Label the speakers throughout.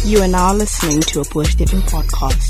Speaker 1: You are now listening to a Poor Stepping podcast.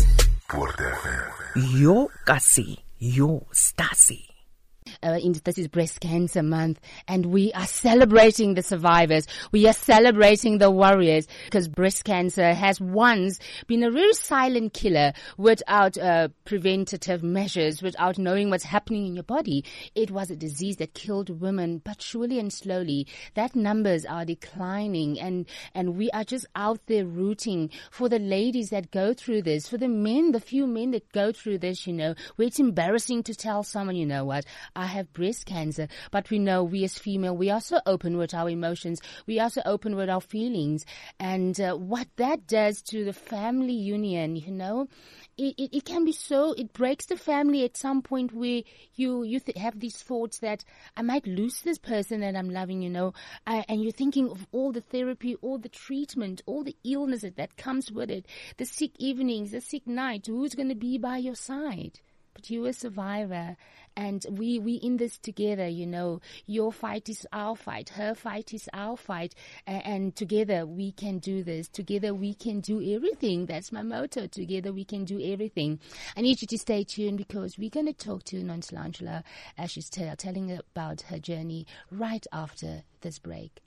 Speaker 2: Yo Kasi, yo Stasi.
Speaker 3: This is Breast Cancer Month, and we are celebrating the survivors. We are celebrating the warriors, because breast cancer has once been a very silent killer without preventative measures, without knowing what's happening in your body. It was a disease that killed women, but surely and slowly that numbers are declining, and we are just out there rooting for the ladies that go through this, for the men, the few men that go through this, where it's embarrassing to tell someone, you know what, I have breast cancer, but we know we as female, we are so open with our emotions, we are so open with our feelings, and what that does to the family union, it can be so, it breaks the family at some point where you have these thoughts that I might lose this person that I'm loving, and you're thinking of all the therapy, all the treatment, all the illness that comes with it, the sick evenings, the sick nights, who's going to be by your side? But you're a survivor, and we in this together, your fight is our fight, her fight is our fight, and together we can do this. Together we can do everything. That's my motto. Together we can do everything. I need you to stay tuned, because we're going to talk to Nonhlanhla as she's telling about her journey right after this break.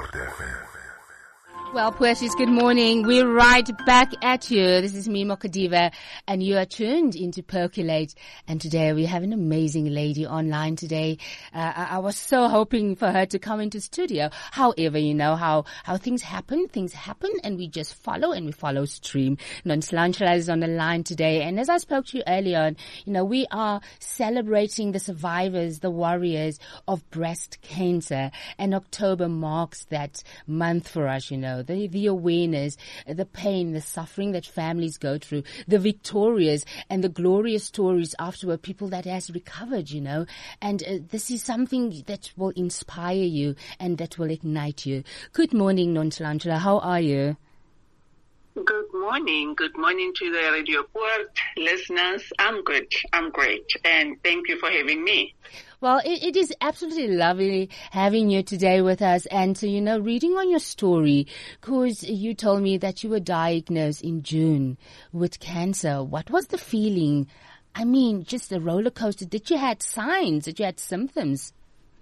Speaker 3: Well, Pueshies, good morning. We're right back at you. This is me, Mokadiva, and you are tuned into Percolate. And today we have an amazing lady online today. I was so hoping for her to come into studio. However, how things happen, and we just follow, and we follow stream. Nonhlanhla is on the line today. And as I spoke to you earlier on, we are celebrating the survivors, the warriors of breast cancer. And October marks that month for us, the awareness, the pain, the suffering that families go through, the victorious and the glorious stories afterward, people that has recovered, and this is something that will inspire you and that will ignite you. Good morning, Nonhlanhla. How are you?
Speaker 4: Good morning. Good morning to the Radio Port listeners. I'm good. I'm great. And thank you for having me.
Speaker 3: Well, it is absolutely lovely having you today with us. And so, reading on your story, because you told me that you were diagnosed in June with cancer. What was the feeling? I mean, just a roller coaster. Did you had signs? Did you had symptoms?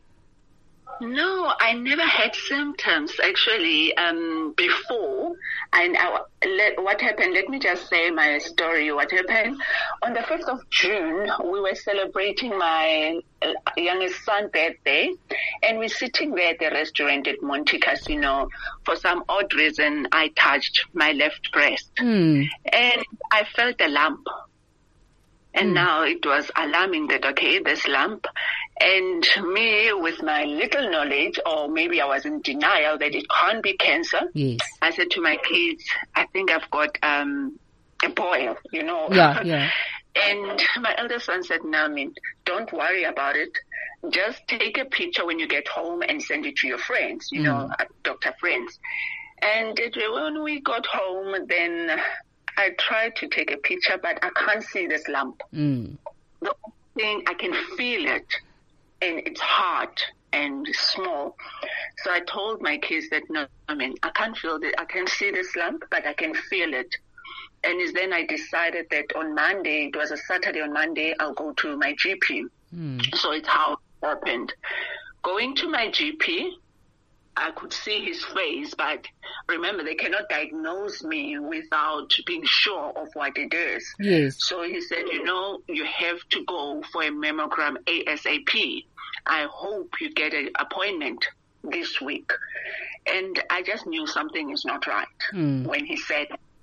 Speaker 4: No, I never had symptoms actually before. And what happened, let me just say my story. What happened on the 5th of June, we were celebrating my youngest son's birthday, and we're sitting there at the restaurant at Monte Casino. For some odd reason, I touched my left breast and I felt a lump. And now it was alarming that, okay, this lump. And me, with my little knowledge, or maybe I was in denial that it can't be cancer.
Speaker 3: Yes.
Speaker 4: I said to my kids, I think I've got a boil,
Speaker 3: Yeah.
Speaker 4: And my elder son said, Namin, don't worry about it. Just take a picture when you get home and send it to your friends, doctor friends. And when we got home, then I tried to take a picture, but I can't see this lump. The only thing, I can feel it, and it's hard and small. So I told my kids that, no, I can't feel it. I can see this lump, but I can feel it. And then I decided that on Monday, it was a Saturday, on Monday, I'll go to my GP. So it's how it happened. Going to my GP, I could see his face, but remember, they cannot diagnose me without being sure of what it is.
Speaker 3: Yes.
Speaker 4: So he said, you have to go for a mammogram ASAP. I hope you get an appointment this week. And I just knew something is not right when he said.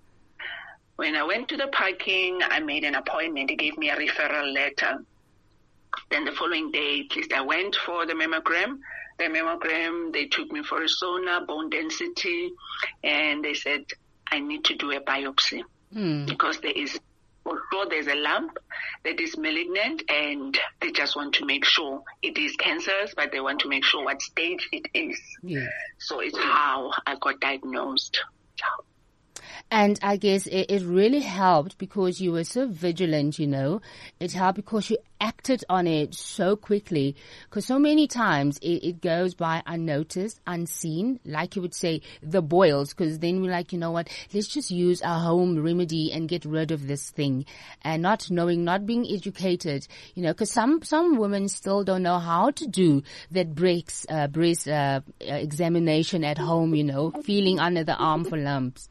Speaker 4: When I went to the parking, I made an appointment. He gave me a referral letter. Then the following day, at least I went for the mammogram. The mammogram, they took me for a sonar, bone density, and they said I need to do a biopsy because there's a lump that is malignant, and they just want to make sure it is cancerous, but they want to make sure what stage it is.
Speaker 3: Yeah.
Speaker 4: So it's how I got diagnosed.
Speaker 3: And I guess it really helped because you were so vigilant, It helped because you acted on it so quickly. Because so many times it goes by unnoticed, unseen, like you would say, the boils. Because then we're like, you know what, let's just use our home remedy and get rid of this thing. And not knowing, not being educated, because some women still don't know how to do that breast examination at home, feeling under the arm for lumps.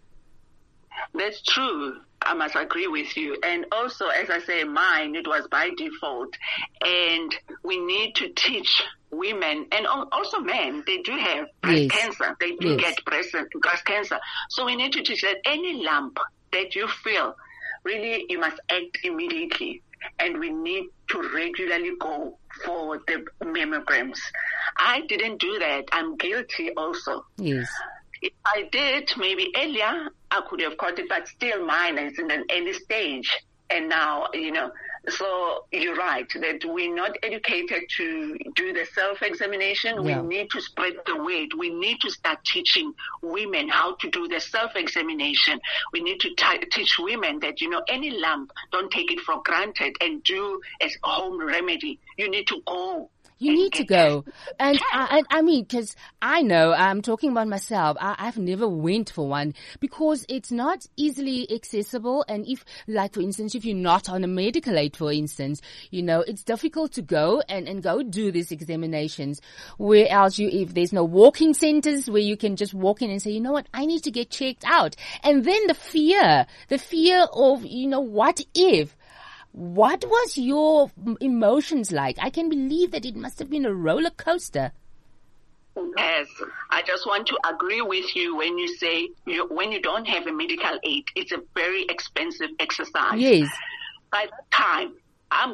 Speaker 4: That's true. I must agree with you. And also, as I say, mine, it was by default. And we need to teach women and also men, they do have breast cancer. They do get breast cancer. So we need to teach that any lump that you feel, really, you must act immediately. And we need to regularly go for the mammograms. I didn't do that. I'm guilty also.
Speaker 3: Yes.
Speaker 4: If I did, maybe earlier, I could have caught it, but still mine is in an early stage. And now, so you're right that we're not educated to do the self-examination.
Speaker 3: Yeah.
Speaker 4: We need to spread the word. We need to start teaching women how to do the self-examination. We need to teach women that, any lump, don't take it for granted and do as a home remedy. You need to go.
Speaker 3: You need to go. And I mean, because I know, I'm talking about myself, I've never went for one because it's not easily accessible. And if, like, for instance, if you're not on a medical aid, for instance, it's difficult to go and go do these examinations. Where else if there's no walking centers where you can just walk in and say, you know what, I need to get checked out. And then the fear of, what if? What was your emotions like? I can believe that it must have been a roller coaster.
Speaker 4: Yes, I just want to agree with you when you say when you don't have a medical aid, it's a very expensive exercise.
Speaker 3: Yes.
Speaker 4: By that time, as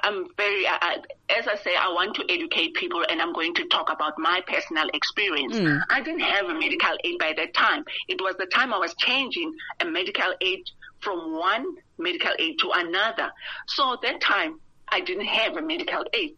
Speaker 4: I say, I want to educate people and I'm going to talk about my personal experience. I didn't have a medical aid by that time. It was the time I was changing a medical aid from one medical aid to another. So at that time, I didn't have a medical aid,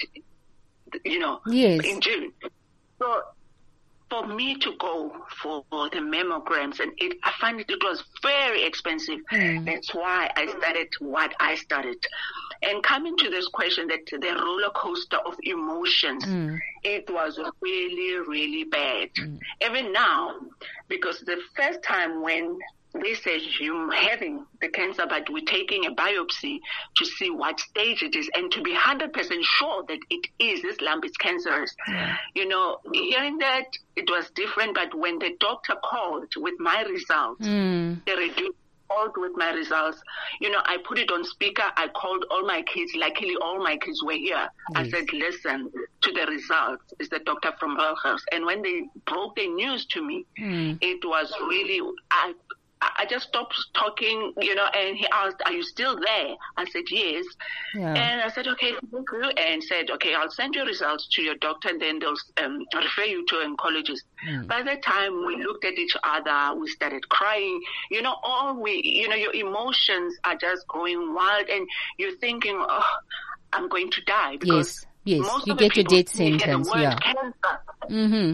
Speaker 4: in June. So for me to go for the mammograms, and I find it was very expensive. That's why I started what I started. And coming to this question, that the roller coaster of emotions, it was really, really bad. Even now, because the first time when they said you're having the cancer, but we're taking a biopsy to see what stage it is and to be 100% sure that this lump is cancerous. Hearing that, it was different, but when the doctor called with my results, the radiologist called with my results, I put it on speaker, I called all my kids, luckily all my kids were here. I said, listen to the results, it's the doctor from Belgium. And when they broke the news to me, it was really, I just stopped talking, and he asked, are you still there? I said, yes. Yeah. And I said, okay, thank you. And said, okay, I'll send your results to your doctor and then they'll refer you to an oncologist. By that time, we looked at each other, we started crying. Your emotions are just going wild and you're thinking, oh, I'm going to die. Because
Speaker 3: yes,
Speaker 4: most
Speaker 3: you
Speaker 4: of
Speaker 3: get
Speaker 4: the
Speaker 3: your death sentence,
Speaker 4: cancer.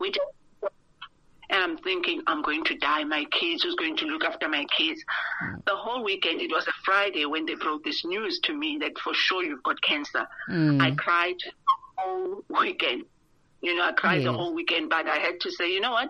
Speaker 4: And I'm thinking, I'm going to die. My kids, who's going to look after my kids? The whole weekend, it was a Friday when they broke this news to me that for sure you've got cancer. I cried the whole weekend. I cried the whole weekend, but I had to say, you know what?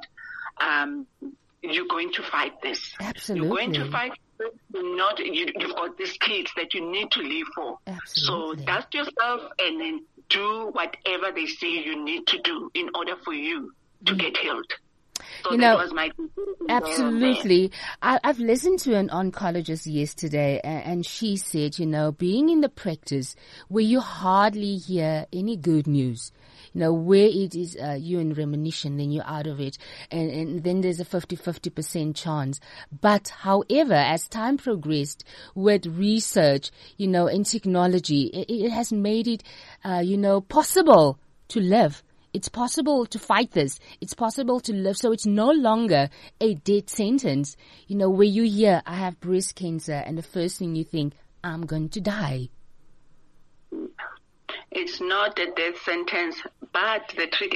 Speaker 4: You're going to fight this.
Speaker 3: Absolutely.
Speaker 4: You're going to fight this. You've got these kids that you need to live for.
Speaker 3: Absolutely.
Speaker 4: So dust yourself and then do whatever they say you need to do in order for you to get healed. So that was my
Speaker 3: absolutely. I've listened to an oncologist yesterday and she said, being in the practice where you hardly hear any good news, where it is you're in remission, then you're out of it, and then there's a 50% chance. But however, as time progressed with research, and technology, it has made it, possible to live. It's possible to fight this. It's possible to live. So it's no longer a death sentence, where you hear, I have breast cancer, and the first thing you think, I'm going to die.
Speaker 4: It's not a death sentence, but the trick is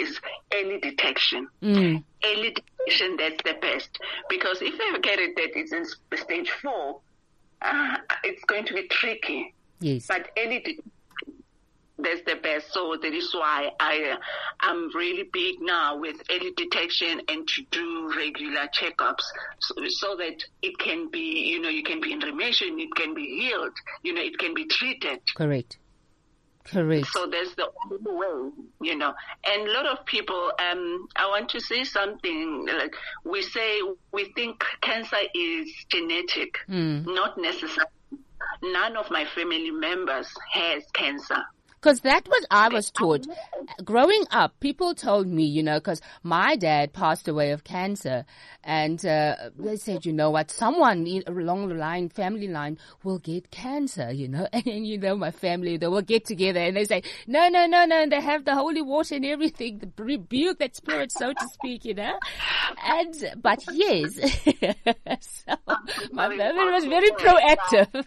Speaker 4: early detection.
Speaker 3: Mm.
Speaker 4: Early detection, that's the best. Because if they get it that it's in stage 4, it's going to be tricky.
Speaker 3: Yes.
Speaker 4: But early detection, that's the best. So that is why I'm really big now with early detection and to do regular checkups so that it can be, you can be in remission, it can be healed, it can be treated.
Speaker 3: Correct.
Speaker 4: So that's the only way, And a lot of people, I want to say something, like we think cancer is genetic, not necessarily. None of my family members has cancer.
Speaker 3: Because that was I was taught. Growing up, people told me, because my dad passed away of cancer. And they said, what, someone along the line, family line, will get cancer, And, my family, they will get together and they say, no. And they have the holy water and everything, to rebuke that spirit, so to speak, But yes, so my family was very proactive.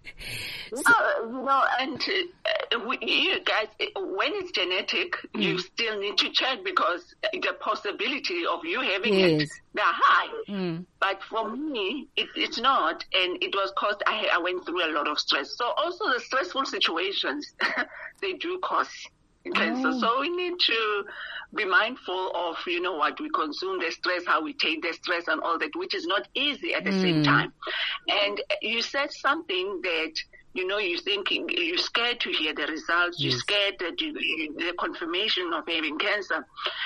Speaker 4: You guys, when it's genetic, you still need to check because the possibility of you having it, they're high. But for me, it's not. And it was caused, I went through a lot of stress. So also the stressful situations, they do cause cancer. So we need to be mindful of, what we consume, the stress, how we take the stress and all that, which is not easy at the same time. And you said something that, you're thinking, you're scared to hear the results, you're scared that the confirmation of having cancer.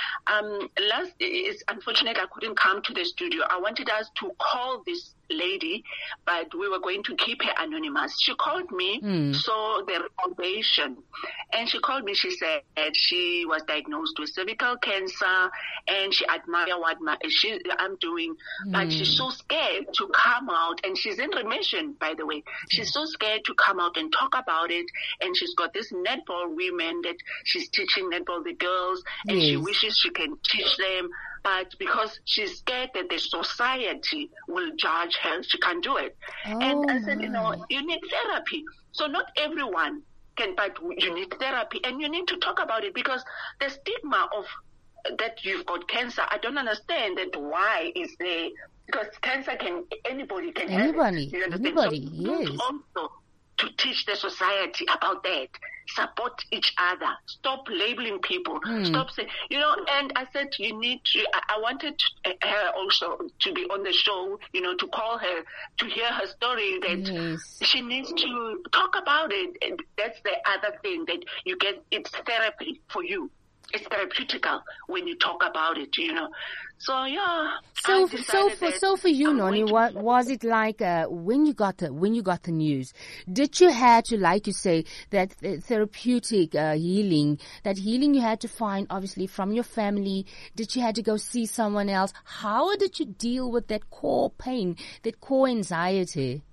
Speaker 4: It's unfortunate I couldn't come to the studio. I wanted us to call this lady, but we were going to keep her anonymous. She called me, saw the foundation, and she called me. She said she was diagnosed with cervical cancer, and she admired what I'm doing, but she's so scared to come out, and she's in remission, by the way. She's so scared to come out and talk about it, and she's got this netball women that she's teaching netball the girls, and she wishes she can teach them. But because she's scared that the society will judge her, she can't do it. And I said, you need therapy. So not everyone can, but you need therapy. And you need to talk about it because the stigma of that you've got cancer, I don't understand that why is there, because cancer anybody can have it. You understand?
Speaker 3: Anybody,
Speaker 4: so
Speaker 3: yes.
Speaker 4: Also to teach the society about that. Support each other. Stop labeling people. Stop saying, and I said you need to, I wanted her also to be on the show, to call her, to hear her story, that she needs to talk about it. And that's the other thing that you get, it's therapy for you. It's therapeutical when you talk about it, So yeah.
Speaker 3: So for you, Noni, what was it like when you got the news? Did you have to, like you say, that therapeutic healing, that healing you had to find obviously from your family? Did you have to go see someone else? How did you deal with that core pain, that core anxiety?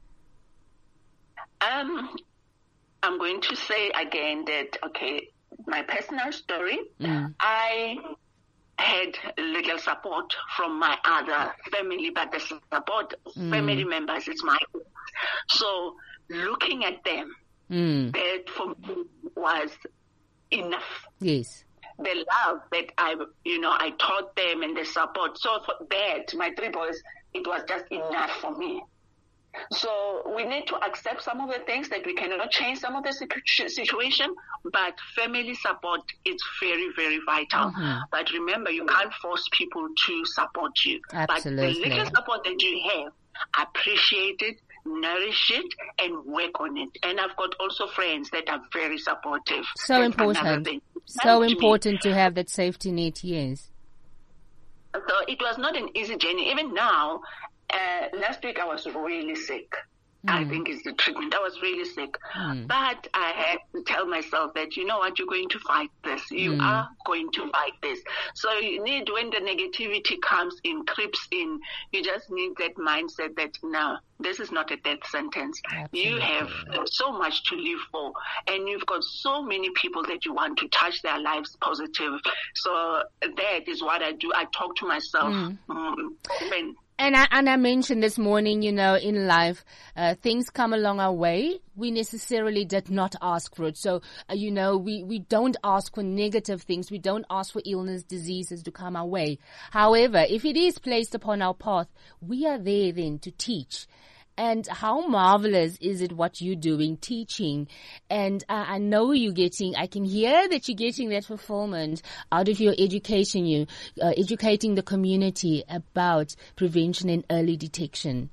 Speaker 4: I'm going to say again that my personal story, I had little support from my other family, but the support family members is my own. So looking at them, that for me was enough.
Speaker 3: Yes.
Speaker 4: The love that I taught them and the support. So for that, my 3 boys, it was just enough for me. So we need to accept some of the things that we cannot change some of the situation, but family support is very, very vital. But remember, you can't force people to support you.
Speaker 3: Absolutely.
Speaker 4: But the little support that you have, appreciate it, nourish it, and work on it. And I've got also friends that are very supportive.
Speaker 3: So important. So important to have that safety net, yes.
Speaker 4: So it was not an easy journey. Even now, last week I was really sick. I think it's the treatment. I was really sick. But I had to tell myself that, you know what, you're going to fight this. You are going to fight this. So you need, when the negativity comes in, creeps in, you just need that mindset that, no, this is not a death sentence. Absolutely. You have so much to live for. And you've got so many people that you want to touch their lives positive. So that is what I do. I talk to myself.
Speaker 3: And I mentioned this morning, you know, in life, things come along our way. We necessarily did not ask for it. So, you know, we don't ask for negative things. We don't ask for illness, diseases to come our way. However, if it is placed upon our path, we are there then to teach. And how marvelous is it what you're doing, teaching. And I know I can hear that you're getting that fulfillment out of your education, educating the community about prevention and early detection.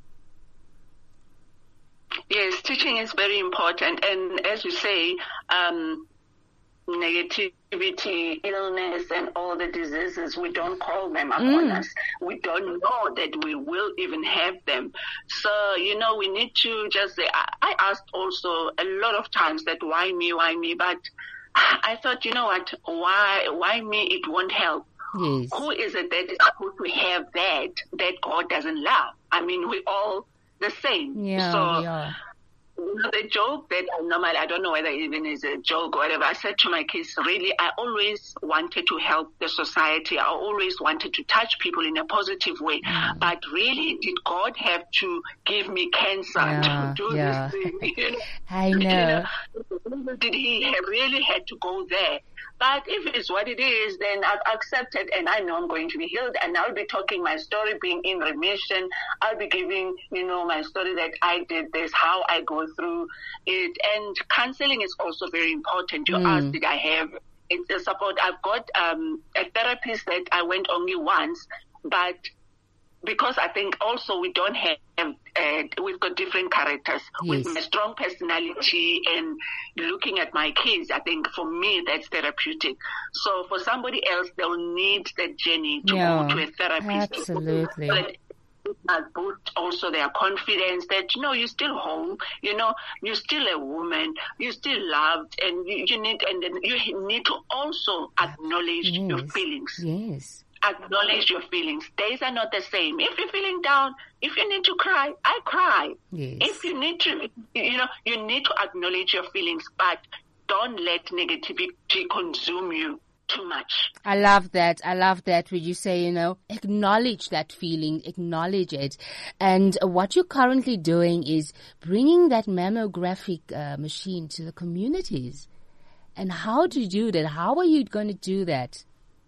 Speaker 4: Yes, teaching is very important. And as you say, negativity, illness, and all the diseases, we don't call them upon us. We don't know that we will even have them. So, you know, we need to just say, I asked also a lot of times that why me, but I thought, you know what, why me, it won't help.
Speaker 3: Yes.
Speaker 4: Who is it that is supposed to have that God doesn't love? I mean, we're all the same.
Speaker 3: Yeah,
Speaker 4: so,
Speaker 3: yeah.
Speaker 4: The joke that I don't know whether it even is a joke or whatever, I said to my kids, really, I always wanted to help the society. I always wanted to touch people in a positive way. But really, did God have to give me cancer to do this thing? You know?
Speaker 3: I know.
Speaker 4: You know, did he really had to go there? But if it's what it is, then I've accepted and I know I'm going to be healed, and I'll be talking my story, being in remission. I'll be giving, you know, my story that I did this, how I go through it. And counseling is also very important. You asked, did I have it's a support? I've got a therapist that I went only once, but because I think also we don't have, we've got different characters.
Speaker 3: Yes.
Speaker 4: With my strong personality and looking at my kids, I think for me that's therapeutic. So for somebody else, they'll need that journey to go to a therapist.
Speaker 3: Absolutely.
Speaker 4: But it boost also their confidence that, you know, you're still home, you know, you're still a woman, you're still loved, and you need to also acknowledge your feelings.
Speaker 3: Yes.
Speaker 4: Acknowledge your feelings. Days are not the same. If you're feeling down, if you need to cry, I cry.
Speaker 3: Yes.
Speaker 4: If you need to, you know, you need to acknowledge your feelings, but don't let negativity consume you too much.
Speaker 3: I love that. When you say, you know, acknowledge that feeling, acknowledge it. And what you're currently doing is bringing that mammographic machine to the communities. And how do you do that? How are you going to do that?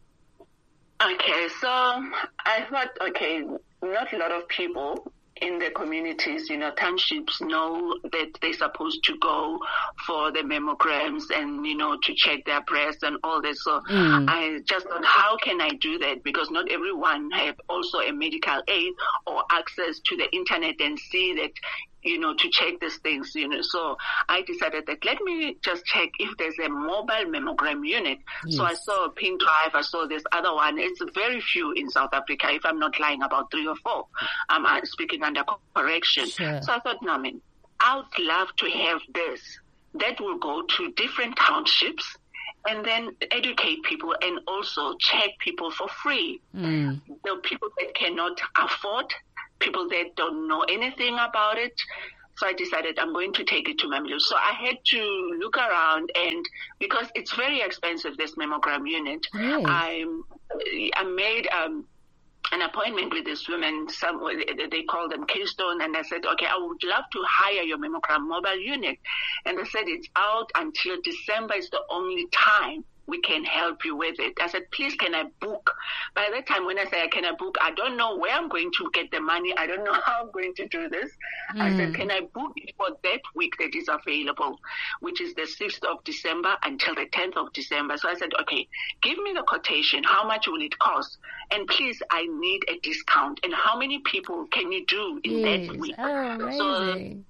Speaker 4: Okay, so I thought, not a lot of people in the communities, you know, townships know that they're supposed to go for the mammograms and, you know, to check their breasts and all this. So I just thought, how can I do that? Because not everyone have also a medical aid or access to the internet and see that, you know, to check these things, you know. So I decided that let me just check if there's a mobile mammogram unit. Yes. So I saw a Pink Drive, I saw this other one. It's very few in South Africa, if I'm not lying, about 3 or 4. I'm speaking under correction. Sure. So I thought, no, man, I would love to have this. That will go to different townships and then educate people and also check people for free. The people that cannot afford, people that don't know anything about it. So I decided I'm going to take it to Mamelodi. So I had to look around, and because it's very expensive, this mammogram unit, I made an appointment with this woman. They call them Keystone, and I said, okay, I would love to hire your mammogram mobile unit. And they said it's out until December is the only time we can help you with it. I said, please, can I book? By that time, when I say, can I book, I don't know where I'm going to get the money. I don't know how I'm going to do this. I said, can I book it for that week that is available, which is the 6th of December until the 10th of December. So I said, okay, give me the quotation. How much will it cost? And please, I need a discount. And how many people can you do in that week?
Speaker 3: Amazing.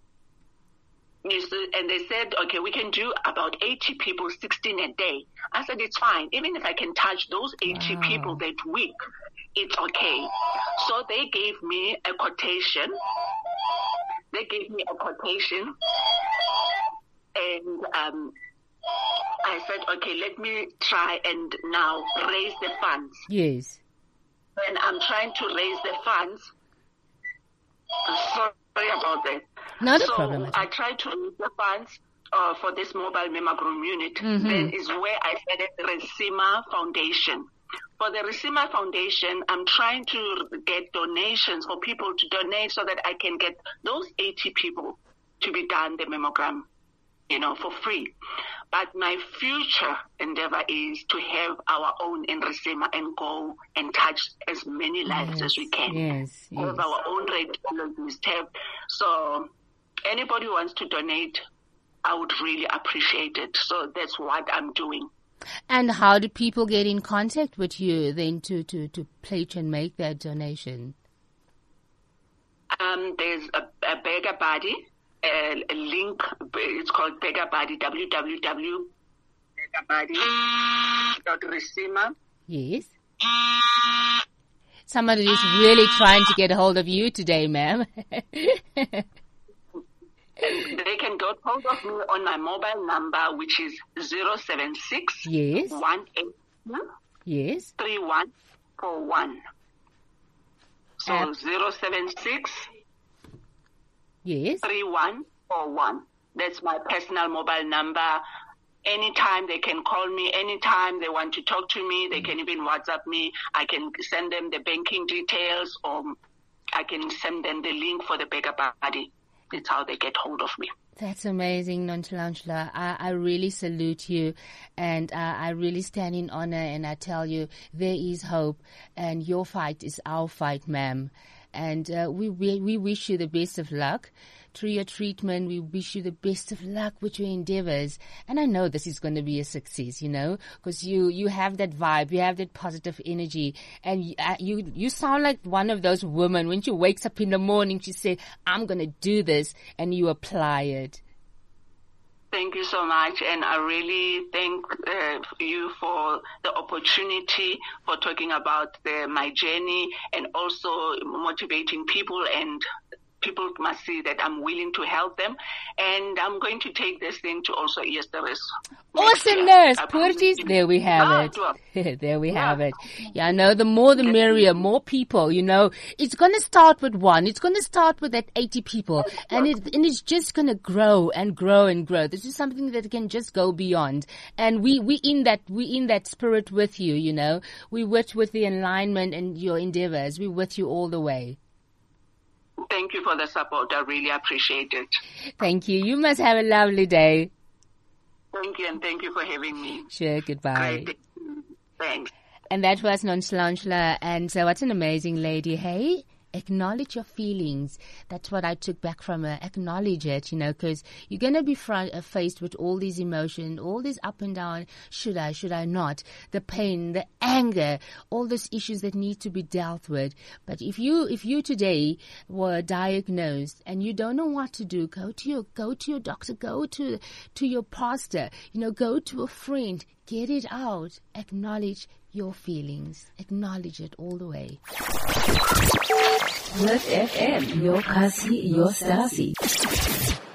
Speaker 4: And they said, okay, we can do about 80 people, 16 a day. I said, it's fine. Even if I can touch those 80 people that week, it's okay. So they gave me a quotation. And I said, okay, let me try and now raise the funds.
Speaker 3: Yes.
Speaker 4: And I'm trying to raise the funds. Sorry about that.
Speaker 3: Not a problem.
Speaker 4: I tried to raise the funds for this mobile mammogram unit. Then is where I started Resima Foundation. For the Risima Foundation, I'm trying to get donations for people to donate so that I can get those 80 people to be done the mammogram, for free. But my future endeavor is to have our own in Risima and go and touch as many lives as we can.
Speaker 3: Yes.
Speaker 4: Have our own radiologists. So anybody who wants to donate, I would really appreciate it. So that's what I'm doing.
Speaker 3: And how do people get in contact with you then to pledge and make that donation?
Speaker 4: There's a Beggar Body, a link. It's called Beggar Body, www.begarbody.risima.
Speaker 3: Yes. Somebody is really trying to get a hold of you today, ma'am.
Speaker 4: They can get hold of me on my mobile number, which is 076
Speaker 3: Yes.
Speaker 4: 181
Speaker 3: Yes.
Speaker 4: 3141. So 076
Speaker 3: Yes.
Speaker 4: 3141. That's my personal mobile number. Anytime they can call me, anytime they want to talk to me, they can even WhatsApp me. I can send them the banking details, or I can send them the link for the Beggar Body. That's how they get hold of me.
Speaker 3: That's amazing, Nonhlanhla. I really salute you, and I really stand in honor, and I tell you, there is hope, and your fight is our fight, ma'am. And we wish you the best of luck through your treatment. We wish you the best of luck with your endeavors. And I know this is going to be a success, because you have that vibe, you have that positive energy, and you sound like one of those women when she wakes up in the morning, she says, I'm going to do this, and you apply it.
Speaker 4: Thank you so much, and I really thank you for the opportunity for talking about my journey and also motivating people, and people must see that I'm willing to help them, and I'm going to take this thing to also Easteris.
Speaker 3: Awesomeness, Purties. There we have it. There we have it. Yeah, I know the more the merrier, more people, It's going to start with one. It's going to start with that 80 people, and it's just going to grow and grow and grow. This is something that can just go beyond. And we in that spirit with you, We with the alignment and your endeavors. We're with you all the way.
Speaker 4: Thank you for the support. I really appreciate it.
Speaker 3: Thank you. You must have a lovely day.
Speaker 4: Thank you, and thank you for having me.
Speaker 3: Sure, goodbye.
Speaker 4: Great. Thanks.
Speaker 3: And that was Nonhlanhla, and so what an amazing lady, hey? Acknowledge your feelings. That's what I took back from her. Acknowledge it, because you're going to be faced with all these emotions, all this up and down. Should I not? The pain, the anger, all those issues that need to be dealt with. But if you today were diagnosed and you don't know what to do, go to your doctor, go to your pastor, go to a friend, get it out. Acknowledge your feelings. Acknowledge it all the way.
Speaker 5: Lift FM, your Kasi, your Stasi.